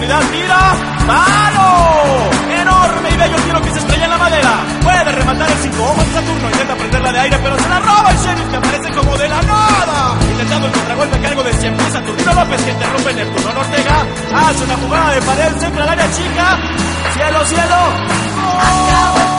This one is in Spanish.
profundidad, tira, ¡palo! Enorme y bello tiro que se estrella en la madera. Puede rematar el 5 ojos de Saturno, intenta prenderla de aire, pero se la roba el sheriff, que aparece como de la nada. Intentando el contragolpe a cargo de 100 pies, Saturnino López, que interrumpe Neptuno Ortega. Hace una jugada de pared, centra al área chica. Cielo, cielo. ¡Gol!